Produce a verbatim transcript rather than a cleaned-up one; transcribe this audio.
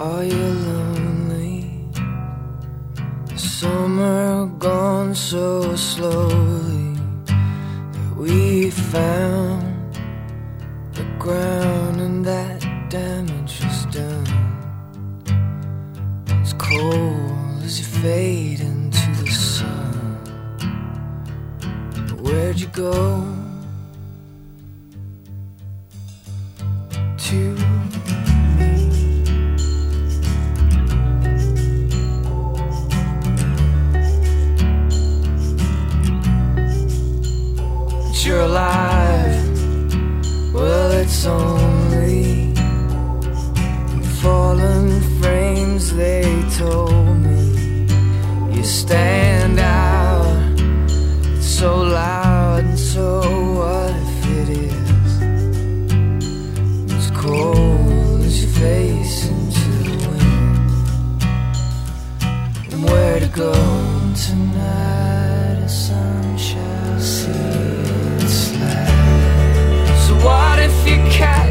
Are you lonely? Summer gone so slowly that we found the ground and that damage was done. It's cold as you fade into the sun. But where'd you go? To you're alive, well it's only fallen frames, they told me. You stand out, it's so loud, and so what if it is? It's cold as your face into the wind. And where to go tonight, a sun shall see. So what if you catch